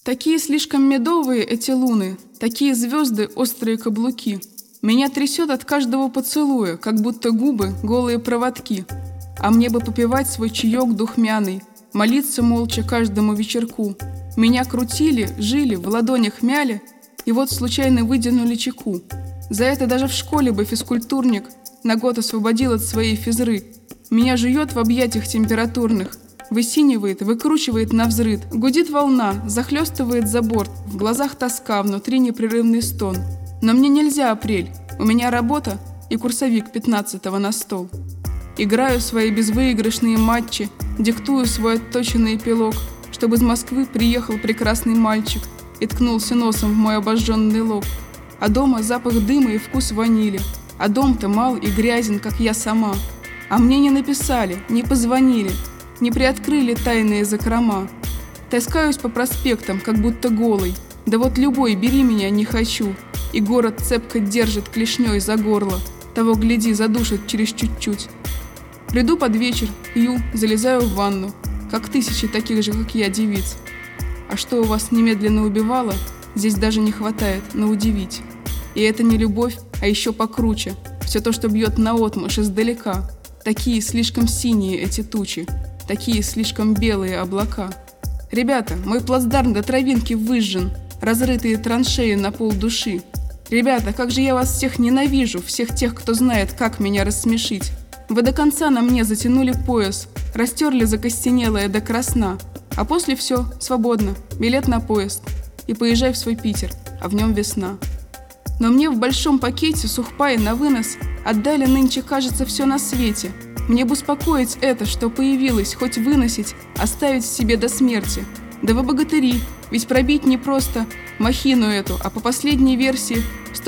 Такие слишком медовые эти луны, такие звезды острые каблуки. Меня трясет от каждого поцелуя, как будто губы голые проводки. А мне бы попивать свой чаек духмяный, молиться молча каждому вечерку. Меня крутили, жили, в ладонях мяли, и вот случайно выдернули чеку. За это даже в школе бы физкультурник на год освободил от своей физры. Меня жует в объятиях температурных, высинивает, выкручивает навзрыд. Гудит волна, захлестывает за борт, в глазах тоска, внутри непрерывный стон. Но мне нельзя апрель, у меня работа и курсовик 15-го на стол. Играю свои безвыигрышные матчи, диктую свой отточенный эпилог, чтобы из Москвы приехал прекрасный мальчик и ткнулся носом в мой обожженный лоб. А дома запах дыма и вкус ванили, а дом-то мал и грязен, как я сама. А мне не написали, не позвонили, не приоткрыли тайные закрома. Таскаюсь по проспектам, как будто голый, да вот любой, бери меня, не хочу. И город цепко держит клешней за горло, того, гляди, задушит через чуть-чуть. Приду под вечер, пью, залезаю в ванну, как тысячи таких же, как я, девиц. А что у вас немедленно убивало, здесь даже не хватает на удивить. И это не любовь, а еще покруче, все то, что бьет наотмашь издалека. Такие слишком синие эти тучи, такие слишком белые облака. Ребята, мой плацдарм до травинки выжжен, разрытые траншеи на полдуши. Ребята, как же я вас всех ненавижу, всех тех, кто знает, как меня рассмешить. Вы до конца на мне затянули пояс, растерли закостенелое до красна. А после все, свободно, билет на поезд. И поезжай в свой Питер, а в нем весна. Но мне в большом пакете сухпай на вынос отдали нынче, кажется, все на свете. Мне бы успокоить это, что появилось, хоть выносить, оставить в себе до смерти. Да вы богатыри, ведь пробить не просто махину эту, а по последней версии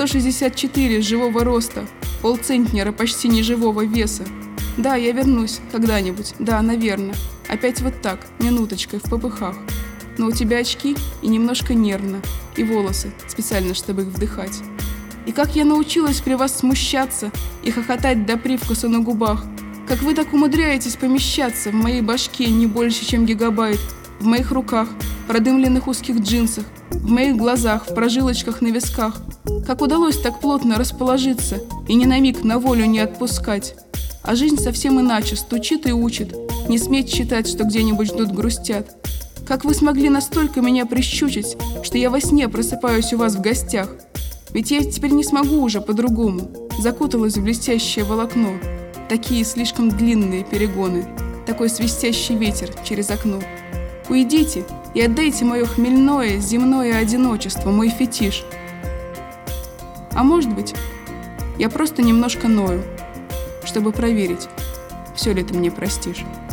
164 живого роста, полцентнера почти неживого веса. Да, я вернусь когда-нибудь, да, наверное. Опять вот так, минуточкой, в попыхах. Но у тебя очки и немножко нервно, и волосы, специально, чтобы их вдыхать. И как я научилась при вас смущаться и хохотать до привкуса на губах. Как вы так умудряетесь помещаться в моей башке не больше, чем гигабайт, в моих руках, продымленных узких джинсах, в моих глазах, в прожилочках на висках. Как удалось так плотно расположиться и ни на миг на волю не отпускать. А жизнь совсем иначе стучит и учит, не сметь считать, что где-нибудь ждут грустят. Как вы смогли настолько меня прищучить, что я во сне просыпаюсь у вас в гостях? Ведь я теперь не смогу уже по-другому. Закуталась в блестящее волокно. Такие слишком длинные перегоны, такой свистящий ветер через окно. Уйдите и отдайте мое хмельное земное одиночество, мой фетиш. А может быть, я просто немножко ною, чтобы проверить, все ли ты мне простишь.